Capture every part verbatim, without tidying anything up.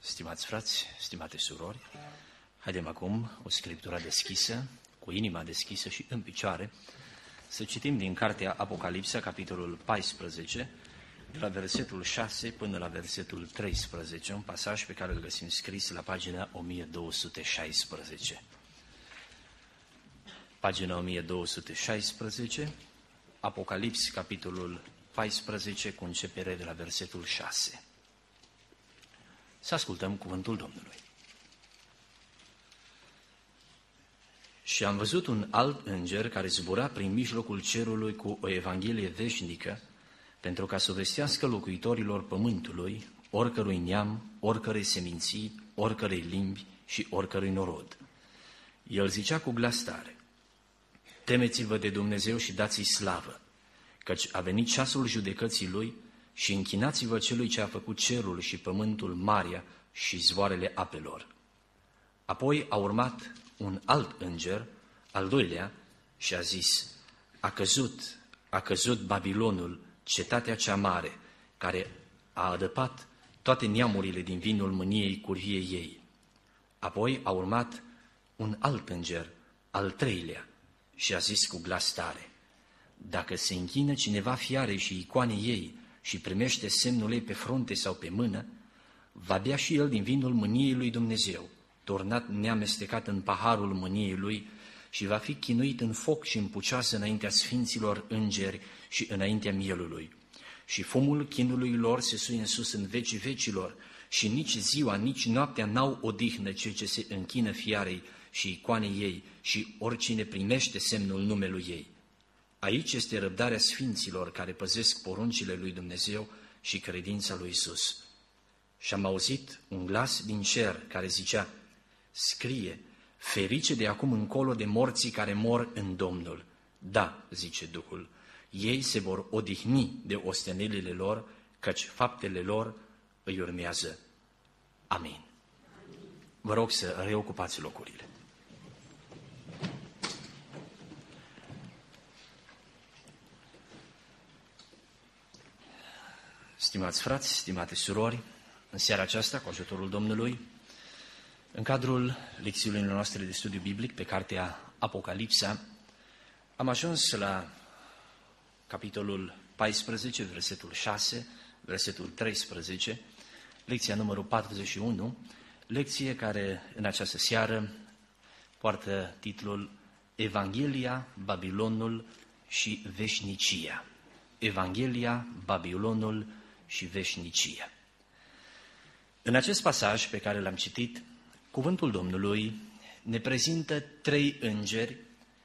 Stimați frați, stimate surori, haidem acum o scriptură deschisă, cu inima deschisă și în picioare, să citim din cartea Apocalipsa, capitolul paisprezece, de la versetul șase până la versetul treisprezece, un pasaj pe care îl găsim scris la pagina o mie două sute șaisprezece. Pagina o mie două sute șaisprezece, Apocalips, capitolul paisprezece, cu începere de la versetul șase. Să ascultăm cuvântul Domnului. Și am văzut un alt înger care zbura prin mijlocul cerului cu o evanghelie veșnică, pentru ca să vestească locuitorilor pământului, oricărui neam, oricărei seminții, oricărei limbi și oricărui norod. El zicea cu glas tare: temeți-vă de Dumnezeu și dați-i slavă, căci a venit ceasul judecății Lui, și închinați-vă celui ce a făcut cerul și pământul, marea și zvoarele apelor. Apoi a urmat un alt înger, al doilea, și a zis: a căzut, a căzut Babilonul, cetatea cea mare, care a adăpat toate neamurile din vinul mâniei curviei ei. Apoi a urmat un alt înger, al treilea, și a zis cu glas tare: dacă se închină cineva fiarei și icoanei ei și primește semnul ei pe frunte sau pe mână, va bea și el din vinul mâniei lui Dumnezeu, turnat neamestecat în paharul mâniei lui, și va fi chinuit în foc și în pucioasă înaintea sfinților îngeri și înaintea mielului. Și fumul chinului lor se suie în sus în vecii vecilor, și nici ziua, nici noaptea n-au odihnă cei ce se închină fiarei și icoanei ei și oricine primește semnul numelui ei. Aici este răbdarea sfinților care păzesc poruncile lui Dumnezeu și credința lui Isus. Și am auzit un glas din cer care zicea: scrie, ferice de acum încolo de morții care mor în Domnul. Da, zice Duhul, ei se vor odihni de ostenelile lor, căci faptele lor îi urmează. Amin. Vă rog să reocupați locurile. Stimați frați, stimate surori, în seara aceasta, cu ajutorul Domnului, în cadrul lecțiunilor noastre de studiu biblic pe cartea Apocalipsa, am ajuns la capitolul paisprezece, versetul șase, versetul treisprezece, lecția numărul patruzeci și unu, lecție care în această seară poartă titlul Evanghelia, Babilonul și Veșnicia. Evanghelia, Babilonul și veșnicia. În acest pasaj pe care l-am citit, cuvântul Domnului ne prezintă trei îngeri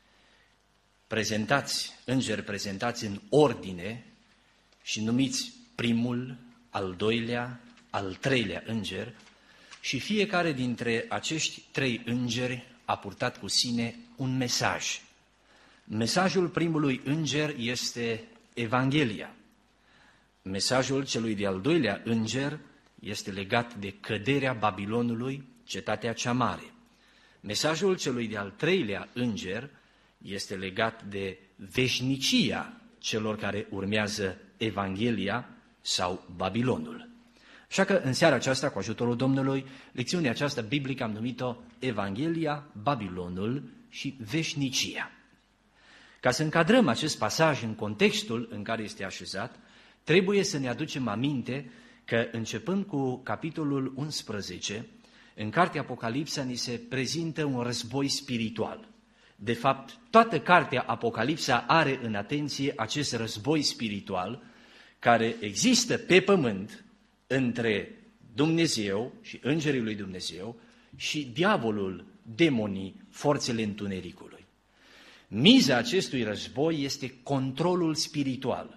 prezentați, îngeri prezentați în ordine și numiți primul, al doilea, al treilea înger, și fiecare dintre acești trei îngeri a purtat cu sine un mesaj. Mesajul primului înger este Evanghelia. Mesajul celui de-al doilea înger este legat de căderea Babilonului, cetatea cea mare. Mesajul celui de-al treilea înger este legat de veșnicia celor care urmează Evanghelia sau Babilonul. Așa că în seara aceasta, cu ajutorul Domnului, lecțiunea aceasta biblică am numit-o Evanghelia, Babilonul și veșnicia. Ca să încadrăm acest pasaj în contextul în care este așezat, trebuie să ne aducem aminte că, începând cu capitolul unsprezece, în cartea Apocalipsa ni se prezintă un război spiritual. De fapt, toată cartea Apocalipsa are în atenție acest război spiritual care există pe pământ între Dumnezeu și îngerii lui Dumnezeu și diavolul, demonii, forțele întunericului. Miza acestui război este controlul spiritual.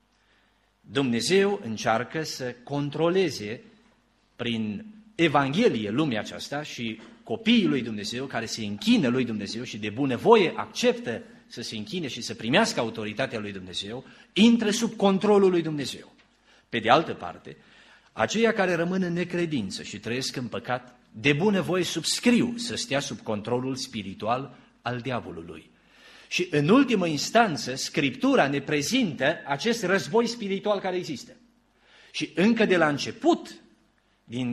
Dumnezeu încearcă să controleze prin Evanghelie lumea aceasta și copiii lui Dumnezeu care se închină lui Dumnezeu și de bunăvoie acceptă să se închine și să primească autoritatea lui Dumnezeu, intră sub controlul lui Dumnezeu. Pe de altă parte, aceia care rămân în necredință și trăiesc în păcat, de bunăvoie subscriu să stea sub controlul spiritual al diavolului. Și în ultimă instanță, Scriptura ne prezintă acest război spiritual care există. Și încă de la început, din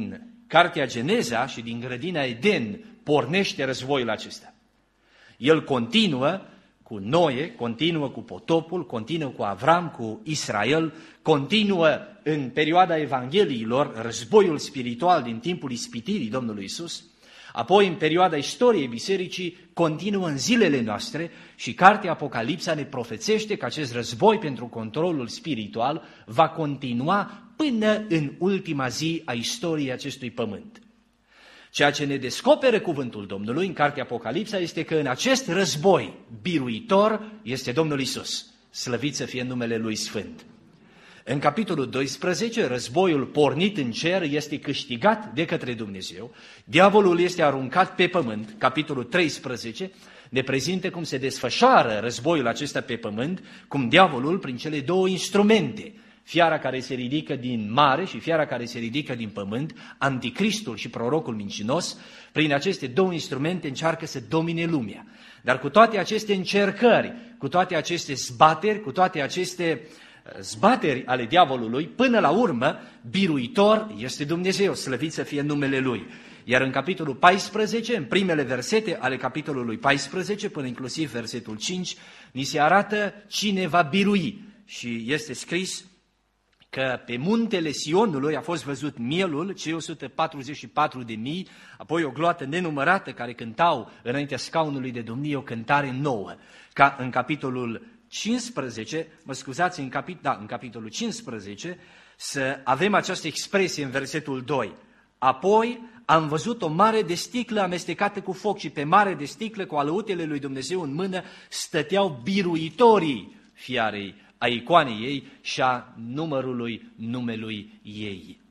cartea Geneza și din grădina Eden pornește războiul acesta. El continuă cu Noe, continuă cu potopul, continuă cu Avram, cu Israel, continuă în perioada Evangheliilor războiul spiritual din timpul ispitirii Domnului Iisus, apoi în perioada istoriei bisericii continuă în zilele noastre și cartea Apocalipsa ne profețește că acest război pentru controlul spiritual va continua până în ultima zi a istoriei acestui pământ. Ceea ce ne descoperă cuvântul Domnului în cartea Apocalipsa este că în acest război biruitor este Domnul Iisus. Slăvit să fie numele Lui Sfânt. În capitolul doisprezece, războiul pornit în cer este câștigat de către Dumnezeu. Diavolul este aruncat pe pământ. Capitolul treisprezece ne prezintă cum se desfășoară războiul acesta pe pământ, cum diavolul, prin cele două instrumente, fiara care se ridică din mare și fiara care se ridică din pământ, anticristul și prorocul mincinos, prin aceste două instrumente încearcă să domine lumea. Dar cu toate aceste încercări, cu toate aceste zbateri, cu toate aceste zbateri ale diavolului, până la urmă, biruitor este Dumnezeu, slăvit să fie numele Lui. Iar în capitolul paisprezece, în primele versete ale capitolului paisprezece, până inclusiv versetul cinci, ni se arată cine va birui. Și este scris că pe muntele Sionului a fost văzut mielul, cei o sută patruzeci și patru de mii, apoi o gloată nenumărată care cântau înaintea scaunului de domnie o cântare nouă. Ca în capitolul cincisprezece, mă scuzați, în, capit, da, în capitolul cincisprezece, să avem această expresie în versetul doi. Apoi am văzut o mare de sticlă amestecată cu foc și pe mare de sticlă cu alăutele lui Dumnezeu în mână stăteau biruitorii fiarei, a icoanei ei și a numărului numelui ei.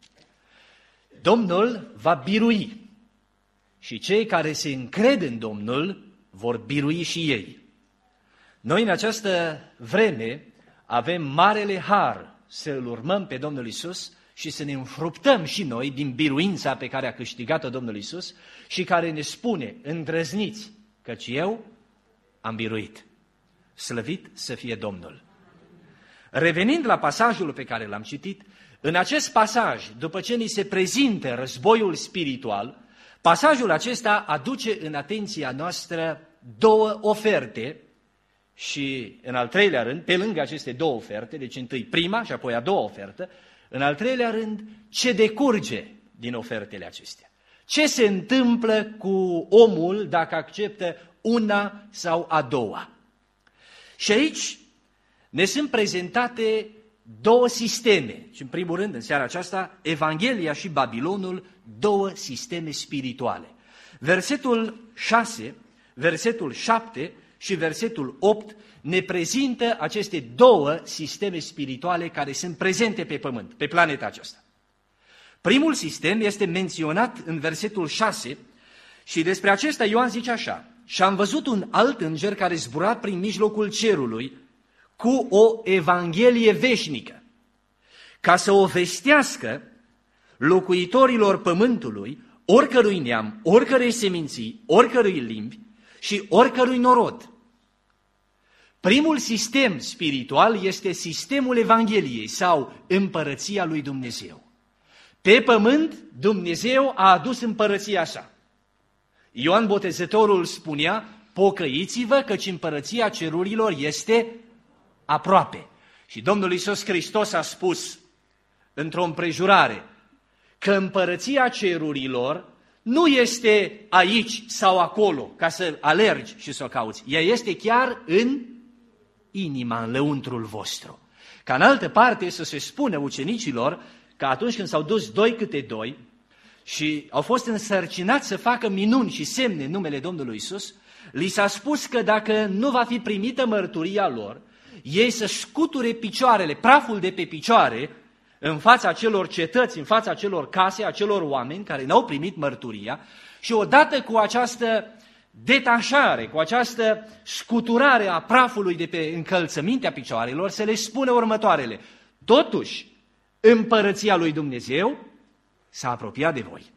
Domnul va birui și cei care se încred în Domnul vor birui și ei. Noi în această vreme avem marele har să îl urmăm pe Domnul Iisus și să ne înfruptăm și noi din biruința pe care a câștigat-o Domnul Iisus și care ne spune, îndrăzniți, căci eu am biruit. Slăvit să fie Domnul. Revenind la pasajul pe care l-am citit, în acest pasaj, după ce ni se prezintă războiul spiritual, pasajul acesta aduce în atenția noastră două oferte și, în al treilea rând, pe lângă aceste două oferte, deci întâi prima și apoi a doua ofertă, în al treilea rând, ce decurge din ofertele acestea. Ce se întâmplă cu omul dacă acceptă una sau a doua. Și aici ne sunt prezentate două sisteme. Și în primul rând, în seara aceasta, Evanghelia și Babilonul, două sisteme spirituale. Versetul șase, versetul șapte și versetul opt ne prezintă aceste două sisteme spirituale care sunt prezente pe pământ, pe planeta aceasta. Primul sistem este menționat în versetul șase și despre acesta Ioan zice așa: și am văzut un alt înger care zbura prin mijlocul cerului cu o evanghelie veșnică, ca să o vestească locuitorilor pământului, oricărui neam, oricărei seminții, oricărui limbi și oricărui norod. Primul sistem spiritual este sistemul Evangheliei sau împărăția lui Dumnezeu. Pe pământ, Dumnezeu a adus împărăția sa. Ioan Botezătorul spunea, pocăiți-vă căci împărăția cerurilor este aproape. Și Domnul Iisus Hristos a spus într-o împrejurare că împărăția cerurilor nu este aici sau acolo ca să alergi și să o cauți. Ea este chiar în inima, în lăuntrul vostru. Ca în altă parte să se spună ucenicilor că atunci când s-au dus doi câte doi și au fost însărcinați să facă minuni și semne în numele Domnului Iisus, li s-a spus că dacă nu va fi primită mărturia lor, ei să scuture picioarele, praful de pe picioare, în fața acelor cetăți, în fața acelor case, acelor oameni care n-au primit mărturia și odată cu această detașare, cu această scuturare a prafului de pe încălțămintea picioarelor, să le spună următoarele: totuși, împărăția lui Dumnezeu s-a apropiat de voi.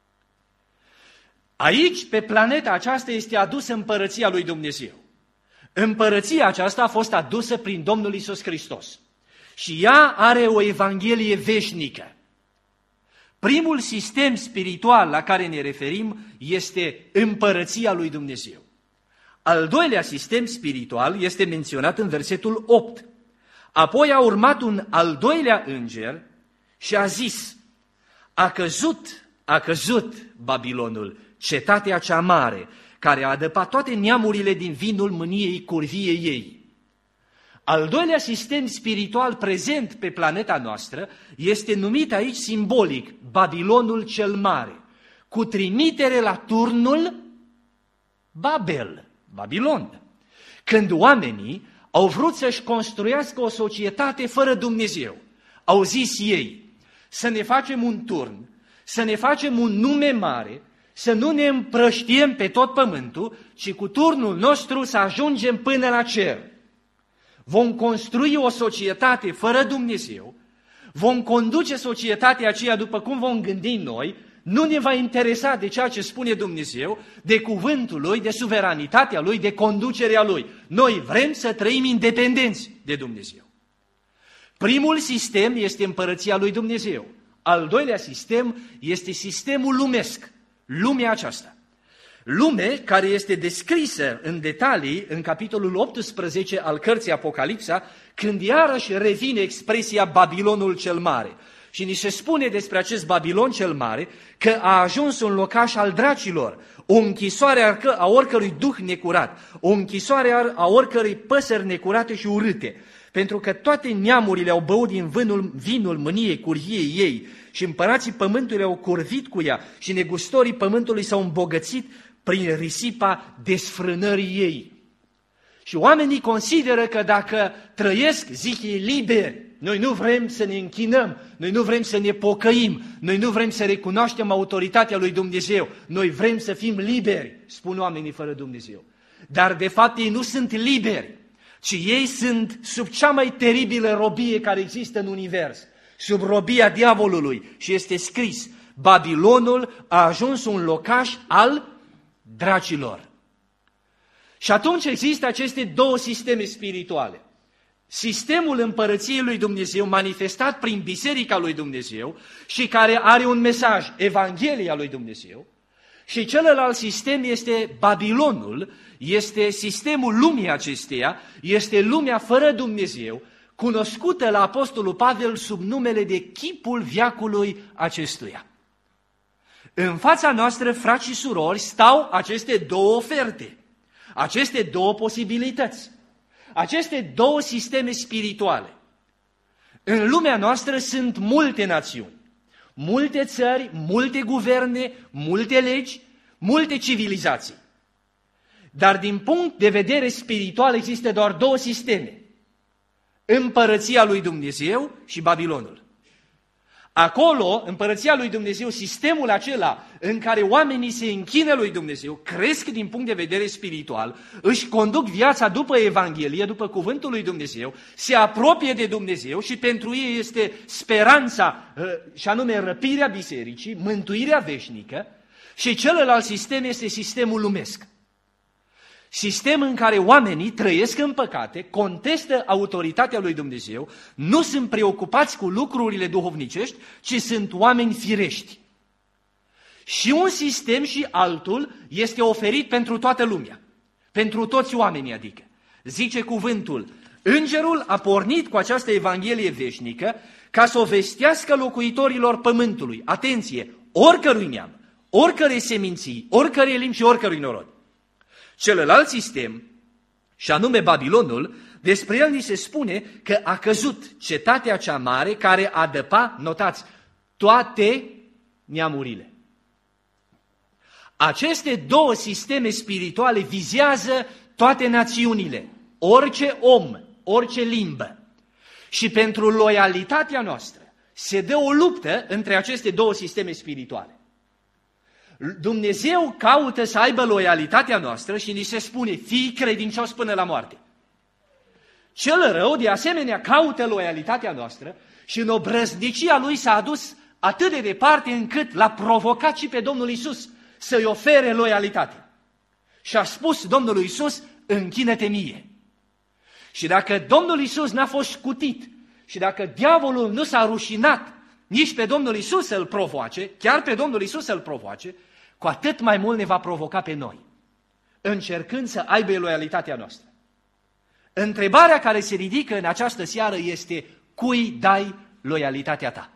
Aici, pe planeta aceasta, este adusă împărăția lui Dumnezeu. Împărăția aceasta a fost adusă prin Domnul Iisus Hristos. Și ea are o evanghelie veșnică. Primul sistem spiritual la care ne referim este împărăția lui Dumnezeu. Al doilea sistem spiritual este menționat în versetul opt. Apoi a urmat un al doilea înger și a zis: a căzut, a căzut Babilonul, cetatea cea mare, care a adăpat toate neamurile din vinul mâniei curviei ei. Al doilea sistem spiritual prezent pe planeta noastră este numit aici simbolic Babilonul cel Mare, cu trimitere la turnul Babel, Babilon. Când oamenii au vrut să-și construiască o societate fără Dumnezeu, au zis ei: să ne facem un turn, să ne facem un nume mare, să nu ne împrăștiem pe tot pământul, ci cu turnul nostru să ajungem până la cer. Vom construi o societate fără Dumnezeu, vom conduce societatea aceea după cum vom gândi noi, nu ne va interesa de ceea ce spune Dumnezeu, de cuvântul Lui, de suveranitatea Lui, de conducerea Lui. Noi vrem să trăim independenți de Dumnezeu. Primul sistem este împărăția lui Dumnezeu. Al doilea sistem este sistemul lumesc, lumea aceasta. Lume care este descrisă în detalii în capitolul optsprezece al cărții Apocalipsa, când iarăși revine expresia Babilonul cel Mare. Și ni se spune despre acest Babilon cel Mare că a ajuns un locaș al dracilor, o închisoare a oricărui duh necurat, o închisoare a oricărei păsări necurate și urâte, pentru că toate neamurile au băut din vânul, vinul mâniei curviei ei și împărații pământului au curvit cu ea și negustorii pământului s-au îmbogățit prin risipa desfrânării ei. Și oamenii consideră că dacă trăiesc, zic ei, liberi, noi nu vrem să ne închinăm, noi nu vrem să ne pocăim, noi nu vrem să recunoaștem autoritatea lui Dumnezeu, noi vrem să fim liberi, spun oamenii fără Dumnezeu. Dar de fapt ei nu sunt liberi, ci ei sunt sub cea mai teribilă robie care există în univers, sub robia diavolului. Și este scris: Babilonul a ajuns un locaș al dracilor. Și atunci există aceste două sisteme spirituale. Sistemul împărăției lui Dumnezeu manifestat prin Biserica lui Dumnezeu și care are un mesaj, Evanghelia lui Dumnezeu, și celălalt sistem este Babilonul, este sistemul lumii acesteia, este lumea fără Dumnezeu, cunoscută la Apostolul Pavel sub numele de chipul veacului acestuia. În fața noastră, frați și surori, stau aceste două oferte, aceste două posibilități, aceste două sisteme spirituale. În lumea noastră sunt multe națiuni, multe țări, multe guverne, multe legi, multe civilizații. Dar din punct de vedere spiritual există doar două sisteme: împărăția lui Dumnezeu și Babilonul. Acolo, împărăția lui Dumnezeu, sistemul acela în care oamenii se închină lui Dumnezeu, cresc din punct de vedere spiritual, își conduc viața după Evanghelie, după cuvântul lui Dumnezeu, se apropie de Dumnezeu și pentru ei este speranța, și anume răpirea bisericii, mântuirea veșnică. Și celălalt sistem este sistemul lumesc. Sistem în care oamenii trăiesc în păcate, contestă autoritatea lui Dumnezeu, nu sunt preocupați cu lucrurile duhovnicești, ci sunt oameni firești. Și un sistem și altul este oferit pentru toată lumea, pentru toți oamenii adică. Zice cuvântul: îngerul a pornit cu această Evanghelie veșnică ca să o vestească locuitorilor pământului, atenție, oricărui neam, oricărei seminții, oricărei limbi și oricărui norod. Celălalt sistem, și anume Babilonul, despre el ni se spune că a căzut cetatea cea mare care adăpa, notați, toate neamurile. Aceste două sisteme spirituale vizează toate națiunile, orice om, orice limbă. Și pentru loialitatea noastră se dă o luptă între aceste două sisteme spirituale. Dumnezeu caută să aibă loialitatea noastră și ni se spune: fii credincios până la moarte. Cel rău, de asemenea, caută loialitatea noastră și în obrăznicia lui s-a adus atât de departe încât l-a provocat și pe Domnul Iisus să-i ofere loialitate. Și a spus Domnului Iisus: închină-te mie. Și dacă Domnul Iisus n-a fost scutit și dacă diavolul nu s-a rușinat nici pe Domnul Iisus să-L provoace, chiar pe Domnul Iisus să-L provoace, cu atât mai mult ne va provoca pe noi, încercând să aibă loialitatea noastră. Întrebarea care se ridică în această seară este: cui dai loialitatea ta?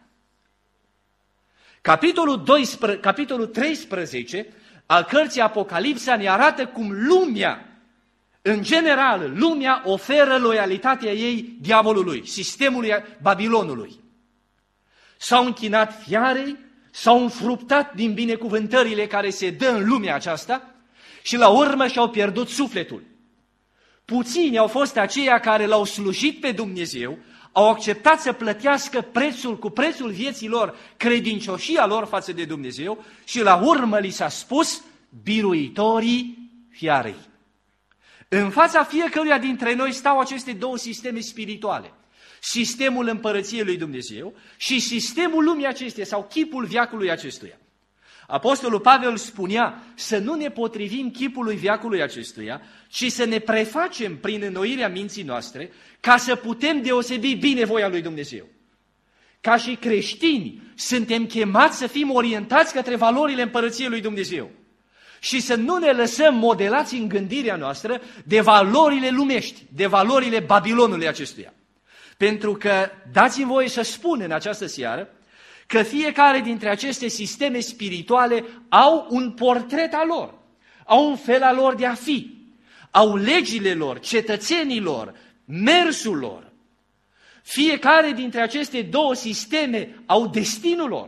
Capitolul, doisprezece, capitolul treisprezece al cărții Apocalipsa ne arată cum lumea, în general, lumea oferă loialitatea ei diavolului, sistemului Babilonului. S-au închinat fiarei, s-au înfruptat din binecuvântările care se dă în lumea aceasta și la urmă și-au pierdut sufletul. Puțini au fost aceia care l-au slujit pe Dumnezeu, au acceptat să plătească prețul cu prețul vieții lor, credincioșia lor față de Dumnezeu și la urmă li s-a spus biruitorii fiarei. În fața fiecăruia dintre noi stau aceste două sisteme spirituale. Sistemul împărăției lui Dumnezeu și sistemul lumii acesteia sau chipul veacului acestuia. Apostolul Pavel spunea să nu ne potrivim chipului veacului acestuia, ci să ne prefacem prin înnoirea minții noastre ca să putem deosebi bine voia lui Dumnezeu. Ca și creștini suntem chemați să fim orientați către valorile împărăției lui Dumnezeu și să nu ne lăsăm modelați în gândirea noastră de valorile lumești, de valorile Babilonului acestuia. Pentru că, dați-mi voie să spun în această seară, că fiecare dintre aceste sisteme spirituale au un portret al lor, au un fel al lor de a fi, au legile lor, cetățenii lor, mersul lor. Fiecare dintre aceste două sisteme au destinul lor.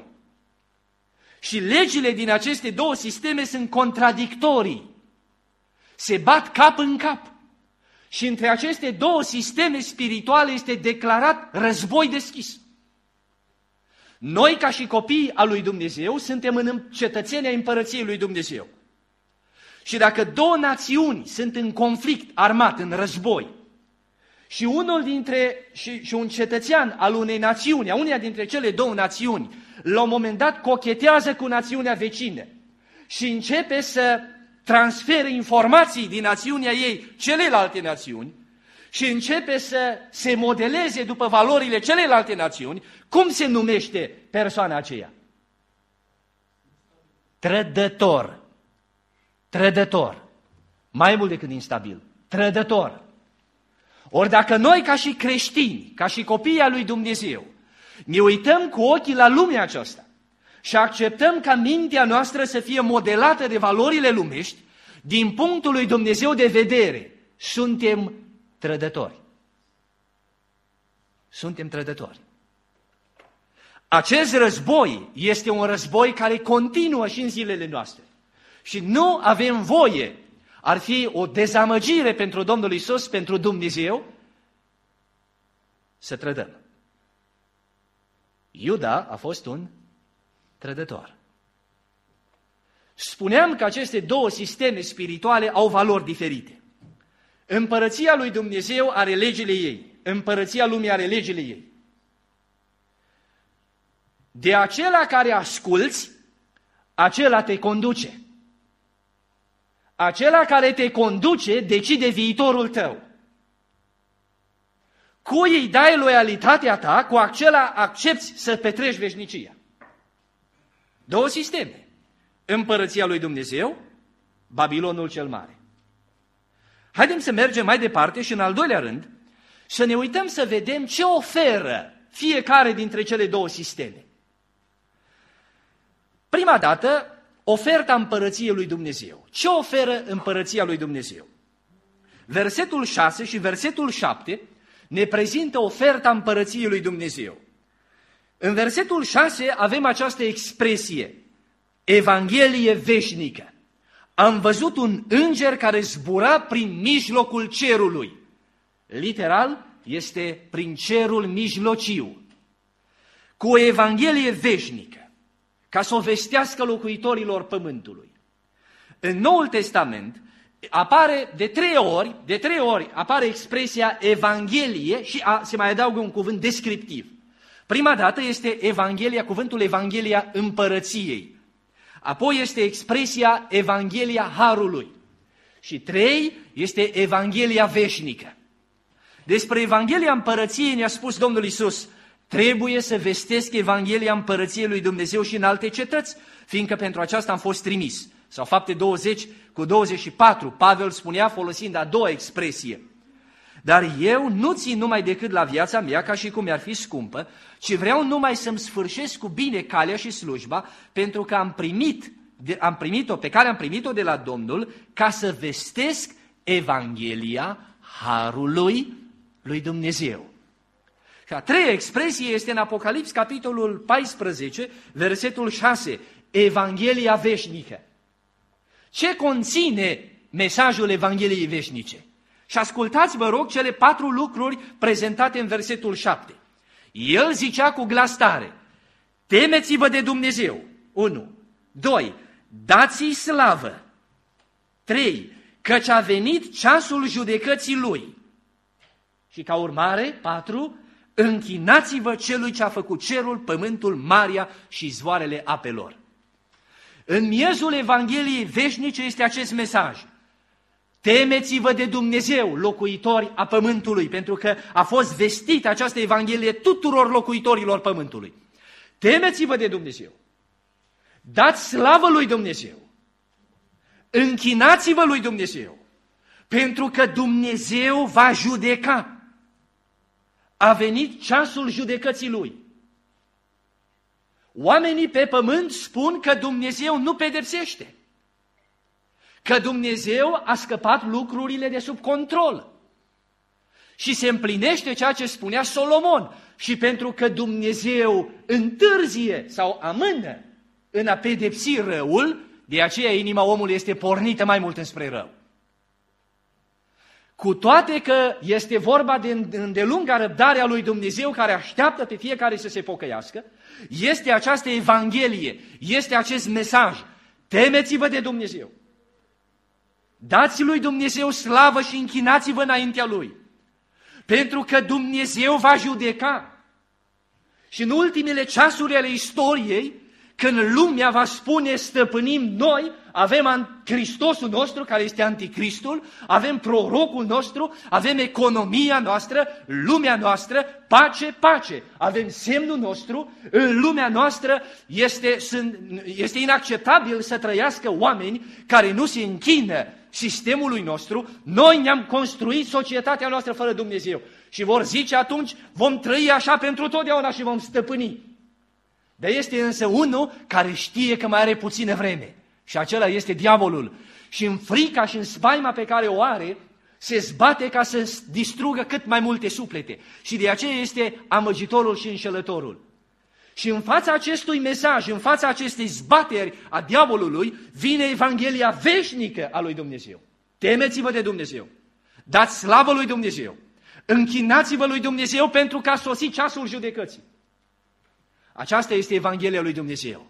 Și legile din aceste două sisteme sunt contradictorii. Se bat cap în cap. Și între aceste două sisteme spirituale este declarat război deschis. Noi, ca și copii al lui Dumnezeu, suntem în cetățenia împărăției lui Dumnezeu. Și dacă două națiuni sunt în conflict armat, în război, și unul dintre și, și un cetățean al unei națiuni, a uneia dintre cele două națiuni, la un moment dat cochetează cu națiunea vecină și începe să transfere informații din națiunea ei celelalte națiuni și începe să se modeleze după valorile celelalte națiuni, cum se numește persoana aceea? Trădător. Trădător. Mai mult decât instabil. Trădător. Ori dacă noi, ca și creștini, ca și copiii al lui Dumnezeu, ne uităm cu ochii la lumea aceasta și acceptăm ca mintea noastră să fie modelată de valorile lumești, din punctul lui Dumnezeu de vedere, suntem trădători. Suntem trădători. Acest război este un război care continuă și în zilele noastre. Și nu avem voie, ar fi o dezamăgire pentru Domnul Iisus, pentru Dumnezeu, să trădăm. Iuda a fost un trădător. Spuneam că aceste două sisteme spirituale au valori diferite. Împărăția lui Dumnezeu are legile ei, împărăția lumii are legile ei. De acela care asculți, acela te conduce. Acela care te conduce decide viitorul tău. Cui îi dai loialitatea ta, cu acela accepți să petreci veșnicia. Două sisteme. Împărăția lui Dumnezeu, Babilonul cel mare. Haideți să mergem mai departe și în al doilea rând să ne uităm să vedem ce oferă fiecare dintre cele două sisteme. Prima dată, oferta împărăției lui Dumnezeu. Ce oferă împărăția lui Dumnezeu? Versetul șase și versetul șapte ne prezintă oferta împărăției lui Dumnezeu. În versetul șase avem această expresie, Evanghelie veșnică. Am văzut un înger care zbura prin mijlocul cerului. Literal, este prin cerul mijlociu. Cu o Evanghelie veșnică, ca să o vestească locuitorilor pământului. În Noul Testament apare de trei ori, de trei ori apare expresia Evanghelie și a, se mai adaugă un cuvânt descriptiv. Prima dată este Evanghelia, cuvântul Evanghelia împărăției. Apoi este expresia Evanghelia Harului. Și trei este Evanghelia veșnică. Despre Evanghelia împărăției ne-a spus Domnul Iisus, trebuie să vestesc Evanghelia Împărăției lui Dumnezeu și în alte cetăți, fiindcă pentru aceasta am fost trimis. Sau Fapte douăzeci cu douăzeci și patru, Pavel spunea folosind a doua expresie: dar eu nu țin numai decât la viața mea ca și cum mi-ar fi scumpă, ci vreau numai să-mi sfârșesc cu bine calea și slujba, pentru că am primit, am primit-o, pe care am primit-o de la Domnul, ca să vestesc Evanghelia Harului lui Dumnezeu. Și a treia expresie este în Apocalips, capitolul paisprezece, versetul șase, Evanghelia veșnică. Ce conține mesajul Evangheliei veșnice? Și ascultați, vă rog, cele patru lucruri prezentate în versetul șapte. El zicea cu glas tare: temeți-vă de Dumnezeu. unu. doi. Dați-i slavă. trei. Căci a venit ceasul judecății Lui. Și ca urmare, patru. Închinați-vă celui ce a făcut cerul, pământul, marea și izvoarele apelor. În miezul Evangheliei veșnice este acest mesaj: temeți-vă de Dumnezeu, locuitori a pământului, pentru că a fost vestită această Evanghelie tuturor locuitorilor pământului. Temeți-vă de Dumnezeu, dați slavă lui Dumnezeu, închinați-vă lui Dumnezeu, pentru că Dumnezeu va judeca. A venit ceasul judecății Lui. Oamenii pe pământ spun că Dumnezeu nu pedepsește, că Dumnezeu a scăpat lucrurile de sub control. Și se împlinește ceea ce spunea Solomon. Și pentru că Dumnezeu întârzie sau amână în a pedepsi răul, de aceea inima omului este pornită mai mult înspre rău. Cu toate că este vorba de îndelunga răbdare a lui Dumnezeu care așteaptă pe fiecare să se pocăiască, este această Evanghelie, este acest mesaj: temeți-vă de Dumnezeu, dați lui Dumnezeu slavă și închinați-vă înaintea Lui, pentru că Dumnezeu va judeca. Și în ultimele ceasuri ale istoriei, când lumea va spune stăpânim noi, avem Hristosul nostru care este anticristul, avem prorocul nostru, avem economia noastră, lumea noastră, pace, pace. Avem semnul nostru, în lumea noastră este, este inacceptabil să trăiască oameni care nu se închină sistemului nostru. Noi ne-am construit societatea noastră fără Dumnezeu. Și vor zice atunci, vom trăi așa pentru totdeauna și vom stăpâni. Dar este însă unul care știe că mai are puțină vreme. Și acela este diavolul. Și în frica și în spaima pe care o are, se zbate ca să distrugă cât mai multe suflete. Și de aceea este amăgitorul și înșelătorul. Și în fața acestui mesaj, în fața acestei zbateri a diavolului, vine Evanghelia veșnică a lui Dumnezeu. Temeți-vă de Dumnezeu, dați slavă lui Dumnezeu, închinați-vă lui Dumnezeu pentru că a sosit ceasul judecății. Aceasta este Evanghelia lui Dumnezeu.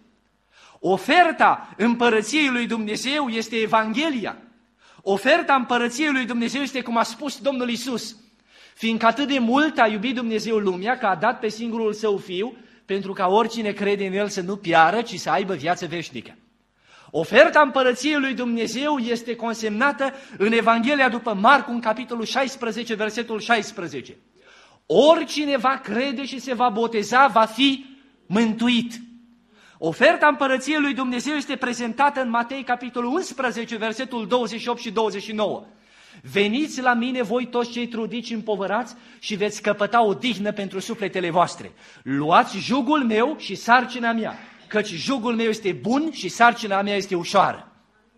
Oferta împărăției lui Dumnezeu este Evanghelia. Oferta împărăției lui Dumnezeu este cum a spus Domnul Iisus: fiindcă atât de mult a iubit Dumnezeu lumea, că a dat pe singurul Său Fiu, pentru ca oricine crede în El să nu piară, ci să aibă viață veșnică. Oferta împărăției lui Dumnezeu este consemnată în Evanghelia după Marcu, în capitolul șaisprezece, versetul șaisprezece. Oricine va crede și se va boteza va fi mântuit. Oferta împărăției lui Dumnezeu este prezentată în Matei, capitolul unsprezece, versetul douăzeci și opt și douăzeci și nouă. Veniți la mine voi toți cei trudiți și împovărați și veți căpăta o dihnă pentru sufletele voastre. Luați jugul meu și sarcina mea, căci jugul meu este bun și sarcina mea este ușoară.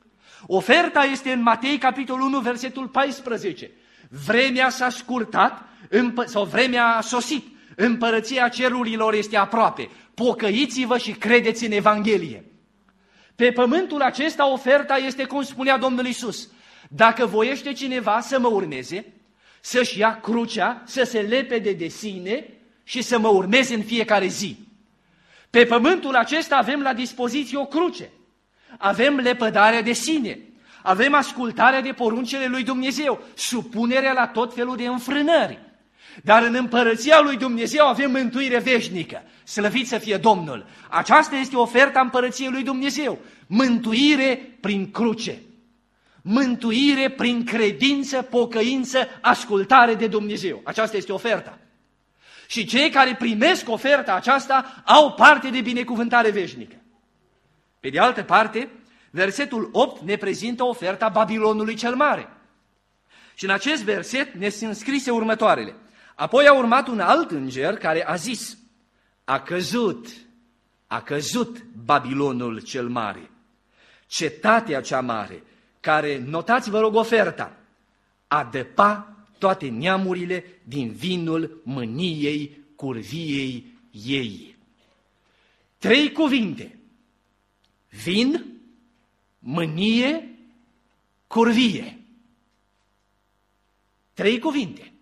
Oferta este în Matei, capitolul unu, versetul paisprezece. Vremea s-a scurtat sau vremea a sosit. Împărăția cerurilor este aproape. Pocăiți-vă și credeți în Evanghelie. Pe pământul acesta oferta este, cum spunea Domnul Iisus: dacă voiește cineva să mă urmeze, să-și ia crucea, să se lepede de sine și să mă urmeze în fiecare zi. Pe pământul acesta avem la dispoziție o cruce. Avem lepădarea de sine. Avem ascultarea de poruncile lui Dumnezeu, supunerea la tot felul de înfrânări. Dar în împărăția lui Dumnezeu avem mântuire veșnică. Slăvit să fie Domnul! Aceasta este oferta împărăției lui Dumnezeu. Mântuire prin cruce. Mântuire prin credință, pocăință, ascultare de Dumnezeu. Aceasta este oferta. Și cei care primesc oferta aceasta au parte de binecuvântare veșnică. Pe de altă parte, versetul opt ne prezintă oferta Babilonului cel Mare. Și în acest verset ne sunt scrise următoarele. Apoi a urmat un alt înger care a zis, a căzut, a căzut Babilonul cel Mare, cetatea cea mare, care, notați vă rog oferta, adăpa toate neamurile din vinul mâniei curviei ei. Trei cuvinte. Vin, mânie, curvie. Trei cuvinte.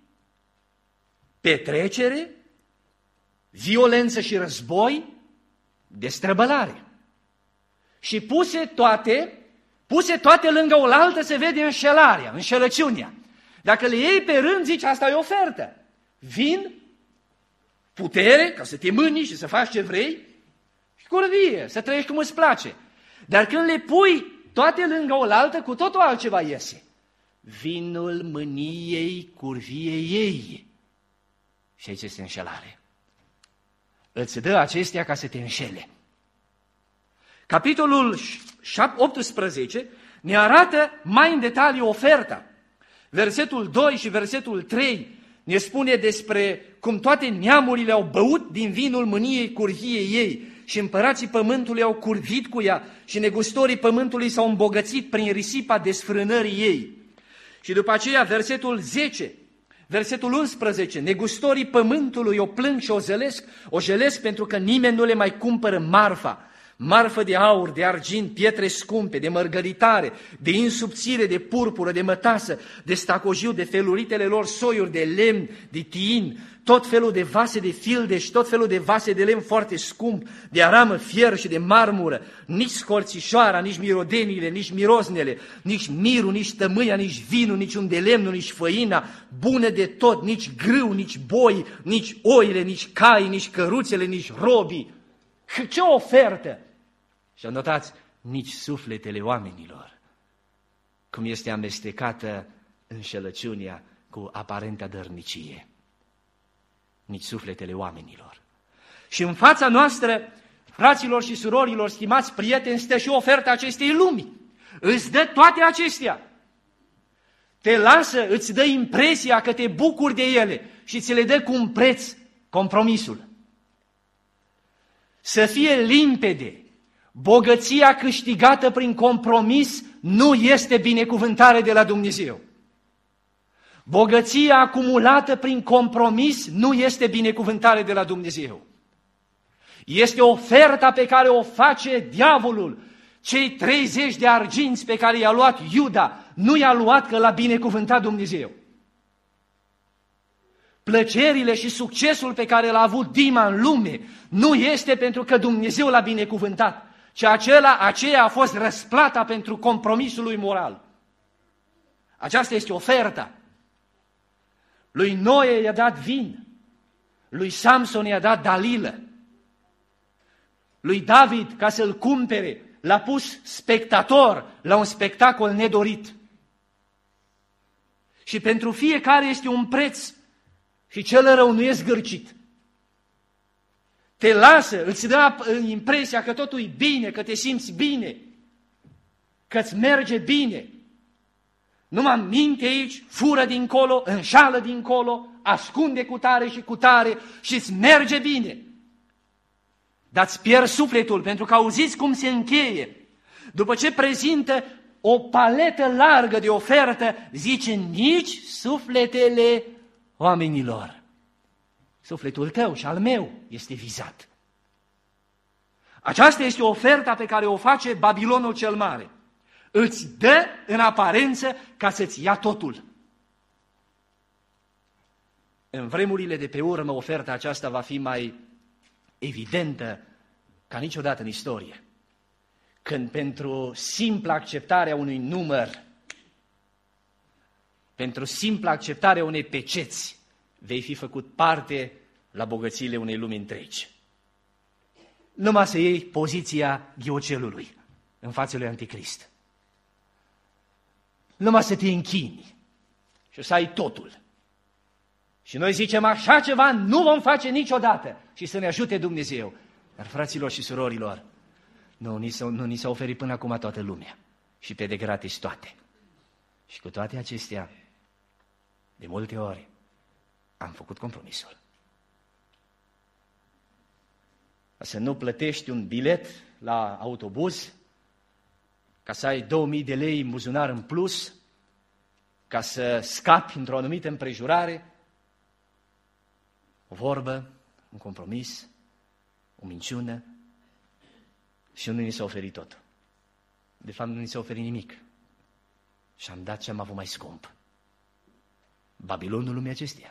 Petrecere, violență și război, destrăbălare. Și puse toate, puse toate lângă oaltă se vede înșelarea, înșelăciunea. Dacă le iei pe rând, zici, asta e ofertă. Vin, putere, ca să te mâni și să faci ce vrei, și curvie, să trăiești cum îți place. Dar când le pui toate lângă oaltă, cu totul altceva iese. Vinul mâniei curviei ei. Și aici este înșelare. Îți dă acestea ca să te înșele. Capitolul optsprezece ne arată mai în detaliu oferta. Versetul doi și versetul trei ne spune despre cum toate neamurile au băut din vinul mâniei curviei ei și împărații pământului au curvit cu ea și negustorii pământului s-au îmbogățit prin risipa desfrânării ei. Și după aceea versetul zece, versetul unsprezece, negustorii pământului o plâng și o zelesc, o jelesc pentru că nimeni nu le mai cumpără marfa. Marfă de aur, de argint, pietre scumpe, de mărgăritare, de insubțire, de purpură, de mătasă, de stacojiu, de feluritele lor soiuri, de lemn, de tiin, tot felul de vase de fildeș, tot felul de vase de lemn foarte scump, de aramă, fier și de marmură, nici scorțișoara, nici mirodenile, nici miroznele, nici mirul, nici tămâia, nici vinul, nici un de lemnul, nici făina, bună de tot, nici grâu, nici boi, nici oile, nici cai, nici căruțele, nici robii. Ce ofertă! Și notați, nici sufletele oamenilor, cum este amestecată înșelăciunea cu aparenta dărnicie. Nici sufletele oamenilor. Și în fața noastră, fraților și surorilor, stimați prieteni, stă și oferta acestei lumi. Îți dă toate acestea. Te lasă, îți dă impresia că te bucuri de ele și ți le dă cu un preț, compromisul. Să fie limpede. Bogăția câștigată prin compromis nu este binecuvântare de la Dumnezeu. Bogăția acumulată prin compromis nu este binecuvântare de la Dumnezeu. Este oferta pe care o face diavolul. Cei treizeci de arginți pe care i-a luat Iuda, nu i-a luat că l-a binecuvântat Dumnezeu. Plăcerile și succesul pe care l-a avut Dima în lume nu este pentru că Dumnezeu l-a binecuvântat, ci acela, aceea a fost răsplata pentru compromisul lui moral. Aceasta este oferta. Lui Noe i-a dat vin, lui Samson i-a dat dalilă, lui David, ca să-l cumpere, l-a pus spectator la un spectacol nedorit. Și pentru fiecare este un preț și cel rău nu e zgârcit. Te lasă, îți dă impresia că totul e bine, că te simți bine, că îți merge bine. Numai minte aici, fură dincolo, înșală dincolo, ascunde cu tare și cu tare și îți merge bine. Dar îți pierzi sufletul, pentru că auziți cum se încheie. După ce prezintă o paletă largă de ofertă, zice, nici sufletele oamenilor. Sufletul tău și al meu este vizat. Aceasta este oferta pe care o face Babilonul cel Mare. Îți dă în aparență ca să-ți ia totul. În vremurile de pe urmă, oferta aceasta va fi mai evidentă ca niciodată în istorie. Când pentru simpla acceptarea unui număr, pentru simpla acceptarea unei peceți, vei fi făcut parte la bogățiile unei lumi întregi. Numai să iei poziția ghiocelului în fața lui Anticrist. Numai să te închini și să ai totul. Și noi zicem așa ceva nu vom face niciodată și să ne ajute Dumnezeu. Dar fraților și surorilor, nu ni s-a, nu ni s-a oferit până acum toată lumea și pe de gratis toate. Și cu toate acestea, de multe ori, am făcut compromisul. Să nu plătești un bilet la autobuz, ca să ai două mii de lei în buzunar în plus, ca să scapi într-o anumită împrejurare, o vorbă, un compromis, o minciună, și nu ni s-a oferit tot. De fapt, nu ni s-a oferit nimic. Și am dat ce am avut mai scump. Babilonul lumii acesteia.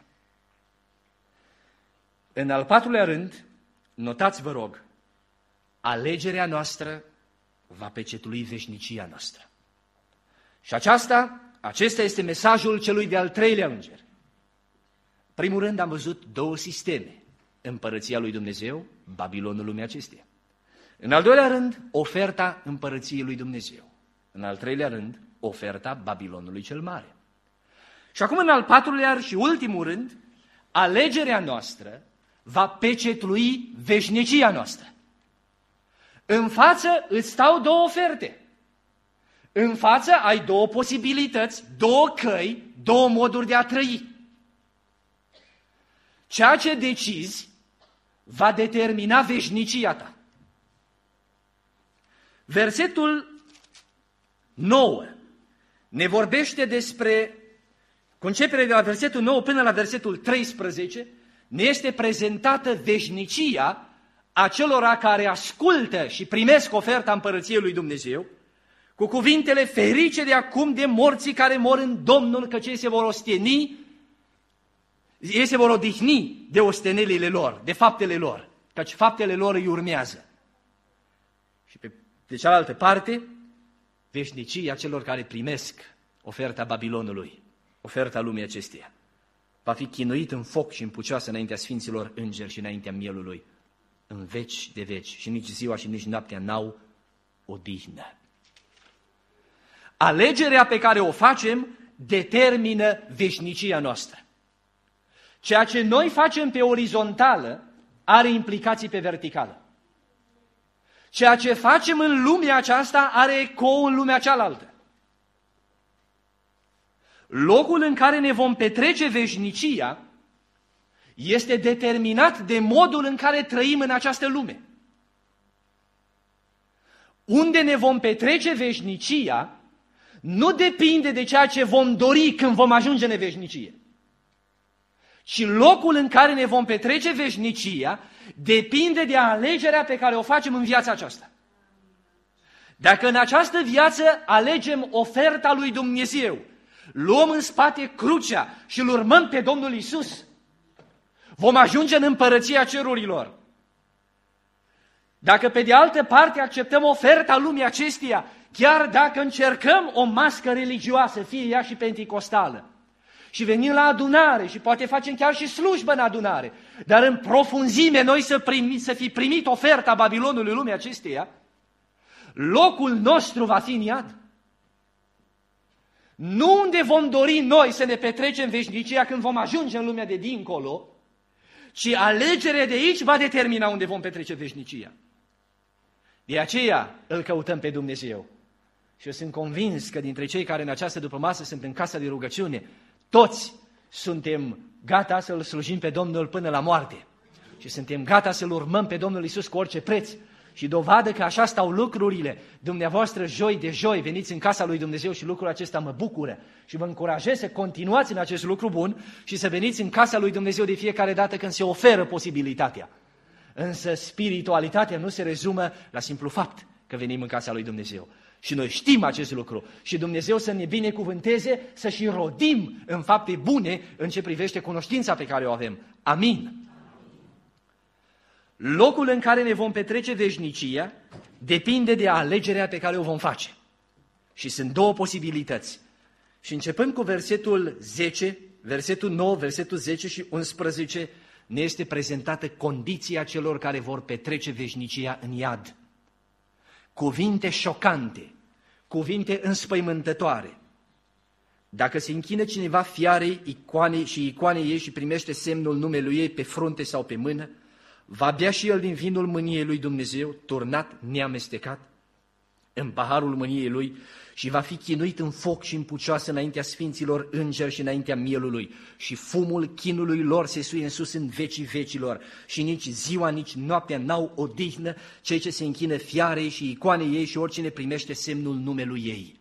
În al patrulea rând, notați, vă rog, alegerea noastră va pecetului veșnicia noastră. Și aceasta, acesta este mesajul celui de-al treilea înger. Primul rând am văzut două sisteme. Împărăția lui Dumnezeu, Babilonul lumii acesteia. În al doilea rând, oferta împărăției lui Dumnezeu. În al treilea rând, oferta Babilonului cel mare. Și acum, în al patrulea și ultimul rând, alegerea noastră va pecetlui veșnicia noastră. În față îți stau două oferte. În față ai două posibilități, două căi, două moduri de a trăi. Ceea ce decizi va determina veșnicia ta. Versetul nouă ne vorbește despre, cu începere de la versetul nouă până la versetul treisprezece, ne este prezentată veșnicia acelora care ascultă și primesc oferta împărăției lui Dumnezeu, cu cuvintele ferice de acum de morții care mor în Domnul, căci ei se vor osteni, ei se vor odihni de ostenelile lor, de faptele lor, căci faptele lor îi urmează. Și pe de cealaltă parte, veșnicia celor care primesc oferta Babilonului, oferta lumii acesteia, va fi chinuit în foc și în pucioasă înaintea sfinților îngeri și înaintea mielului, în veci de veci, și nici ziua și nici noaptea n-au odihnă. Alegerea pe care o facem determină veșnicia noastră. Ceea ce noi facem pe orizontală are implicații pe verticală. Ceea ce facem în lumea aceasta are ecou în lumea cealaltă. Locul în care ne vom petrece veșnicia este determinat de modul în care trăim în această lume. Unde ne vom petrece veșnicia nu depinde de ceea ce vom dori când vom ajunge în veșnicie, ci locul în care ne vom petrece veșnicia depinde de alegerea pe care o facem în viața aceasta. Dacă în această viață alegem oferta lui Dumnezeu, luăm în spate crucea și îl urmăm pe Domnul Iisus, vom ajunge în împărăția cerurilor. Dacă pe de altă parte acceptăm oferta lumii acesteia, chiar dacă încercăm o mască religioasă, fie ea și penticostală, și venim la adunare și poate facem chiar și slujbă în adunare, dar în profunzime noi să, primi, să fi primit oferta Babilonului lumii acesteia, locul nostru va fi în iad. Nu unde vom dori noi să ne petrecem veșnicia când vom ajunge în lumea de dincolo, ci alegerea de aici va determina unde vom petrece veșnicia. De aceea îl căutăm pe Dumnezeu. Și eu sunt convins că dintre cei care în această dupămasă sunt în casa de rugăciune, toți suntem gata să-L slujim pe Domnul până la moarte. Și suntem gata să-L urmăm pe Domnul Iisus cu orice preț. Și dovadă că așa stau lucrurile. Dumneavoastră, joi de joi, veniți în casa lui Dumnezeu și lucrul acesta mă bucură. Și vă încurajez să continuați în acest lucru bun și să veniți în casa lui Dumnezeu de fiecare dată când se oferă posibilitatea. Însă spiritualitatea nu se rezumă la simplu fapt că venim în casa lui Dumnezeu. Și noi știm acest lucru. Și Dumnezeu să ne binecuvânteze să și rodim în fapte bune în ce privește cunoștința pe care o avem. Amin. Locul în care ne vom petrece veșnicia depinde de alegerea pe care o vom face. Și sunt două posibilități. Și începând cu versetul zece, versetul nouă, versetul zece și unsprezece, ne este prezentată condiția celor care vor petrece veșnicia în iad. Cuvinte șocante, cuvinte înspăimântătoare. Dacă se închină cineva fiarei icoanei și icoanei ei și primește semnul numelui ei pe frunte sau pe mână, va bea și el din vinul mâniei lui Dumnezeu, turnat, neamestecat, în paharul mâniei lui și va fi chinuit în foc și în pucioasă înaintea sfinților îngeri și înaintea mielului. Și fumul chinului lor se suie în sus în vecii vecilor și nici ziua, nici noaptea n-au odihnă cei ce se închină fiarei și icoanei ei și oricine primește semnul numelui ei.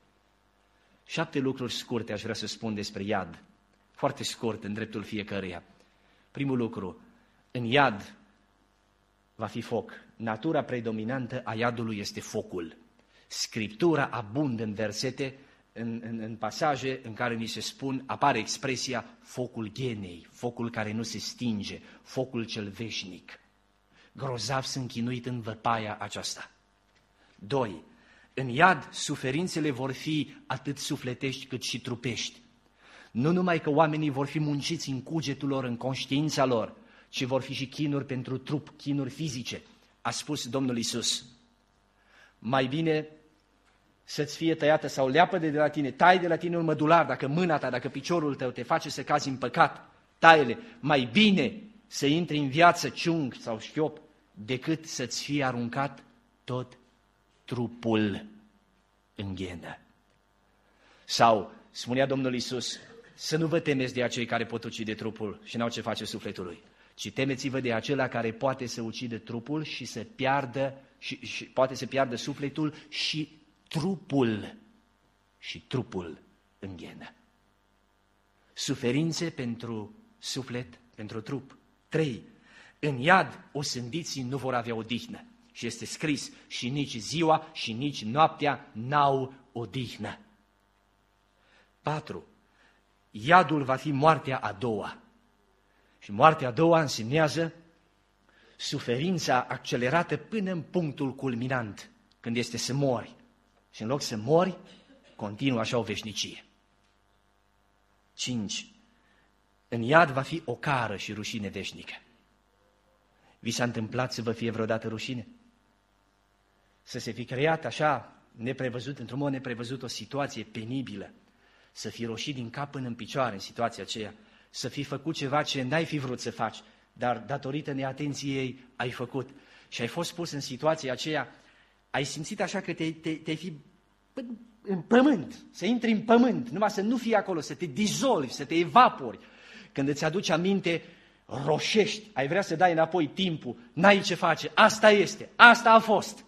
Șapte lucruri scurte aș vrea să spun despre iad, foarte scurt în dreptul fiecăruia. Primul lucru, în iad va fi foc. Natura predominantă a iadului este focul. Scriptura abundă în versete, în, în, în pasaje în care ni se spun, apare expresia focul ghenei, focul care nu se stinge, focul cel veșnic. Grozav sunt chinuit în văpaia aceasta. Doi, în iad suferințele vor fi atât sufletești cât și trupești. Nu numai că oamenii vor fi munciți în cugetul lor, în conștiința lor, ci vor fi și chinuri pentru trup, chinuri fizice. A spus Domnul Iisus, mai bine să-ți fie tăiată sau leapădă de la tine, tai de la tine un mădular, dacă mâna ta, dacă piciorul tău te face să cazi în păcat, taie-le. Mai bine să intri în viață ciung sau șchiop, decât să-ți fie aruncat tot trupul în ghenă. Sau, spunea Domnul Iisus, să nu vă temeți de acei care pot ucide trupul și n-au ce face sufletului, ci temeți-vă de acela care poate să ucide trupul și să piardă, și, și poate să piardă sufletul și trupul, și trupul în ghenă. Suferințe pentru suflet, pentru trup. Trei, în iad osândiții nu vor avea odihnă. Și este scris, și nici ziua și nici noaptea n-au odihnă. Patru, iadul va fi moartea a doua. Și moartea a doua însemnează suferința accelerată până în punctul culminant, când este să mori. Și în loc să mori, continuă așa o veșnicie. Cinci, în iad va fi ocară și rușine veșnică. Vi s-a întâmplat să vă fie vreodată rușine? Să se fi creat așa, neprevăzut, într-un mod neprevăzut, o situație penibilă, să fi roșit din cap până în picioare în situația aceea, să fi făcut ceva ce n-ai fi vrut să faci, dar datorită neatenției ai făcut. Și ai fost pus în situația aceea, ai simțit așa că te, te, te-ai fi în pământ, să intri în pământ, numai să nu fii acolo, să te dizolvi, să te evapori. Când îți aduci aminte, roșești, ai vrea să dai înapoi timpul, n-ai ce face, asta este, asta a fost.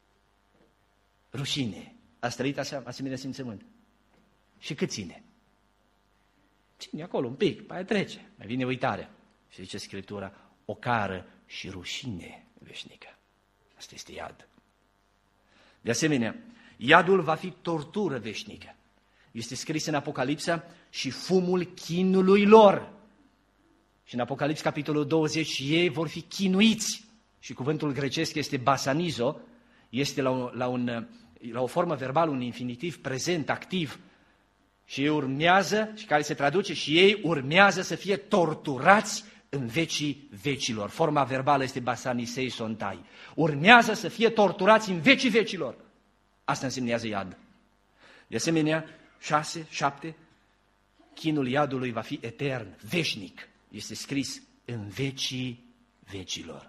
Rușine, ați trăit asemenea simțământ. Și cât ține? Ține acolo un pic, mai trece, mai vine uitarea. Și zice Scriptura, ocară și rușine veșnică. Asta este iad. De asemenea, iadul va fi tortură veșnică. Este scris în Apocalipsa, și fumul chinului lor. Și în Apocalips, capitolul douăzeci, și ei vor fi chinuiți. Și cuvântul grecesc este basanizo, este la, un, la, un, la o formă verbală, un infinitiv prezent, activ. Și ei urmează, și care se traduce, și ei urmează să fie torturați în vecii vecilor. Forma verbală este basanisei sontai. Urmează să fie torturați în vecii vecilor. Asta însemnează iad. De asemenea, șase, șapte, chinul iadului va fi etern, veșnic. Este scris în vecii vecilor.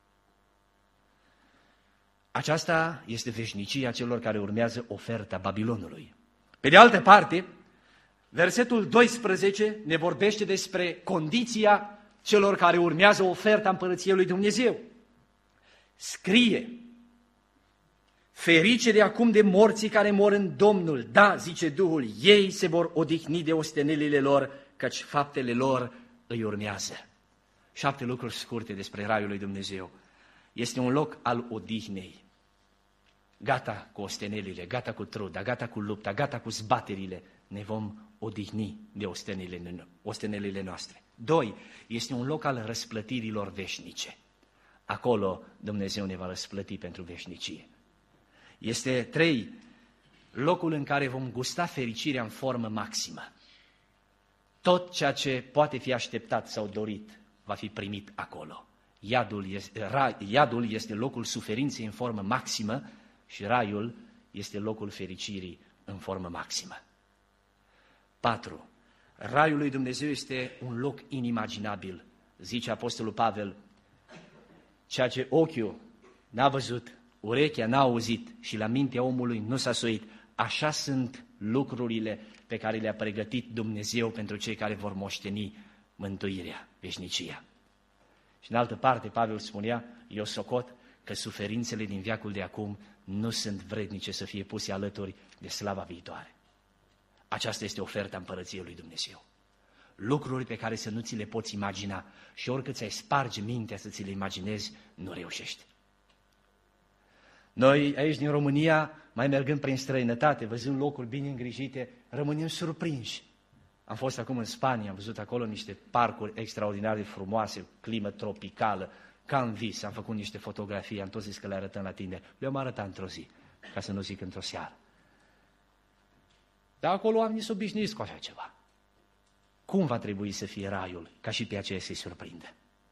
Aceasta este veșnicia celor care urmează oferta Babilonului. Pe de altă parte, versetul doisprezece ne vorbește despre condiția celor care urmează oferta Împărăției lui Dumnezeu. Scrie, ferice de acum de morții care mor în Domnul, da, zice Duhul, ei se vor odihni de ostenelile lor, căci faptele lor îi urmează. Șapte lucruri scurte despre Raiul lui Dumnezeu. Este un loc al odihnei. Gata cu ostenelile, gata cu truda, gata cu lupta, gata cu zbaterile, ne vom odihni de ostenelile, ostenelile noastre. Doi, este un loc al răsplătirilor veșnice. Acolo Dumnezeu ne va răsplăti pentru veșnicie. Este, trei, locul în care vom gusta fericirea în formă maximă. Tot ceea ce poate fi așteptat sau dorit va fi primit acolo. Iadul este, ra, iadul este locul suferinței în formă maximă și raiul este locul fericirii în formă maximă. patru. Raiul lui Dumnezeu este un loc inimaginabil. Zice Apostolul Pavel, ceea ce ochiul n-a văzut, urechea n-a auzit și la mintea omului nu s-a suit, așa sunt lucrurile pe care le-a pregătit Dumnezeu pentru cei care vor moșteni mântuirea, veșnicia. Și în altă parte, Pavel spunea, eu socot că suferințele din veacul de acum nu sunt vrednice să fie puse alături de slava viitoare. Aceasta este oferta împărăției lui Dumnezeu. Lucruri pe care să nu ți le poți imagina și oricât ți-ai sparge mintea să ți le imaginezi, nu reușești. Noi aici din România, mai mergând prin străinătate, văzând locuri bine îngrijite, rămânem surprinși. Am fost acum în Spania, am văzut acolo niște parcuri extraordinar de frumoase, climă tropicală, ca în vis, am făcut niște fotografii, am tot zis că le arătăm la tine. Le-am arătat într-o zi, ca să nu zic într-o seară. Dar acolo oamenii s-au obișnuit cu așa ceva. Cum va trebui să fie raiul, ca și pe aceea să-i surprindă?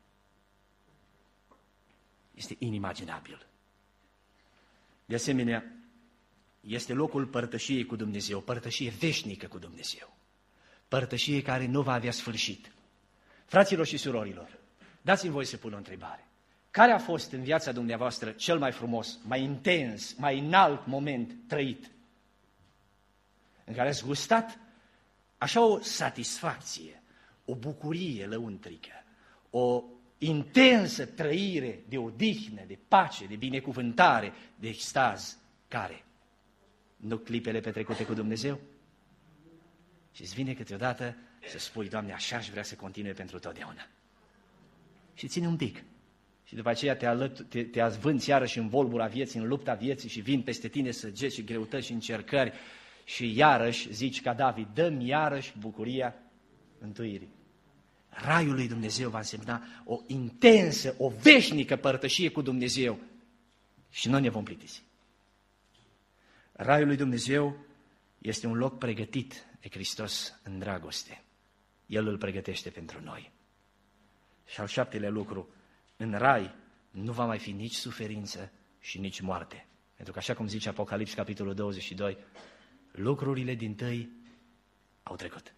Este inimaginabil. De asemenea, este locul părtășiei cu Dumnezeu, părtășie veșnică cu Dumnezeu, părtășie care nu va avea sfârșit. Fraților și surorilor, dați-mi voi să pun o întrebare. Care a fost în viața dumneavoastră cel mai frumos, mai intens, mai înalt moment trăit? În care ați gustat așa o satisfacție, o bucurie lăuntrică, o intensă trăire de odihnă, de pace, de binecuvântare, de extaz. Care? Nu clipele petrecute cu Dumnezeu? Și îți vine câteodată să spui, Doamne, așa aș vrea să continue pentru totdeauna. Și ține un pic. Și după aceea te, alăt, te, te azvânți iarăși în volbura vieții, în lupta vieții și vin peste tine săgeți și greutăți și încercări și iarăși zici ca David, dă-mi iarăși bucuria mântuirii. Raiul lui Dumnezeu va însemna o intensă, o veșnică părtășie cu Dumnezeu și noi ne vom plictisi. Raiul lui Dumnezeu este un loc pregătit de Hristos în dragoste. El îl pregătește pentru noi. Și al șaptelea lucru, în rai nu va mai fi nici suferință și nici moarte. Pentru că așa cum zice Apocalips, capitolul douăzeci și doi, lucrurile dintâi au trecut.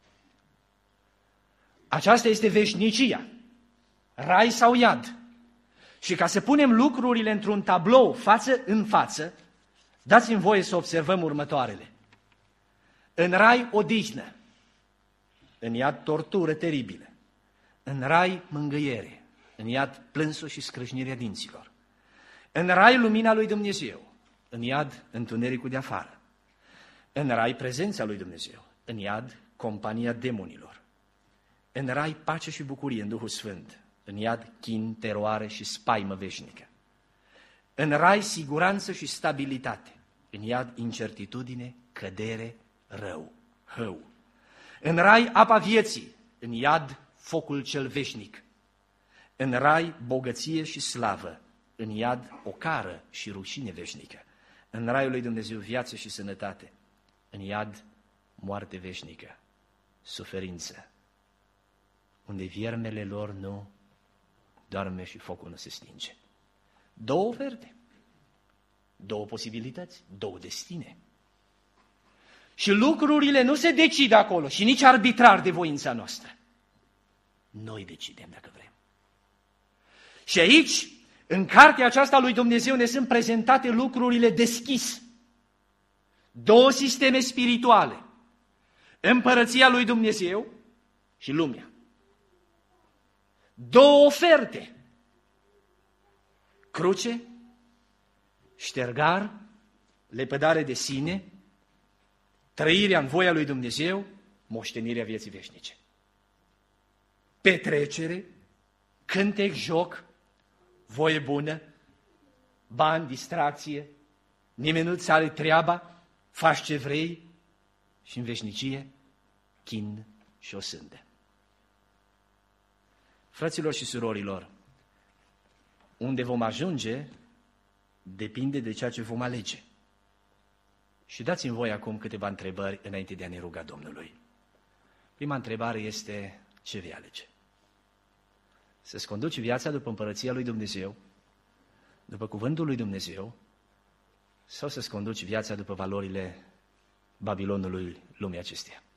Aceasta este veșnicia, rai sau iad. Și ca să punem lucrurile într-un tablou față în față, dați-mi voie să observăm următoarele. În rai odihnă, în iad tortură teribilă, în rai mângâiere, în iad plânsul și scrâșnirea dinților, în rai lumina lui Dumnezeu, în iad întunericul de afară, în rai prezența lui Dumnezeu, în iad compania demonilor, în rai pace și bucurie în Duhul Sfânt, în iad chin, teroare și spaimă veșnică, în rai siguranță și stabilitate, în iad incertitudine, cădere, rău, hău, în rai apa vieții, în iad focul cel veșnic, în rai bogăție și slavă, în iad ocară și rușine veșnică, în raiul lui Dumnezeu viață și sănătate, în iad moarte veșnică, suferință, unde viermele lor nu doarme și focul nu se stinge. Două oferte, două posibilități, două destine. Și lucrurile nu se decid acolo și nici arbitrar de voința noastră. Noi decidem dacă vrem. Și aici, în cartea aceasta lui Dumnezeu, ne sunt prezentate lucrurile deschis. Două sisteme spirituale. Împărăția lui Dumnezeu și lumea. Două oferte. Cruce, ștergar, lepădare de sine, trăirea în voia lui Dumnezeu, moștenirea vieții veșnice. Petrecere, cântec, joc, voie bună, bani, distracție, nimeni nu-ți are treaba, faci ce vrei și în veșnicie, chin și o sândă. Fraților și surorilor, unde vom ajunge depinde de ceea ce vom alege. Și dați-mi voi acum câteva întrebări înainte de a ne ruga Domnului. Prima întrebare este, ce vei alege? Să-ți conduci viața după împărăția lui Dumnezeu, după cuvântul lui Dumnezeu, sau să-ți conduci viața după valorile Babilonului lumii acesteia?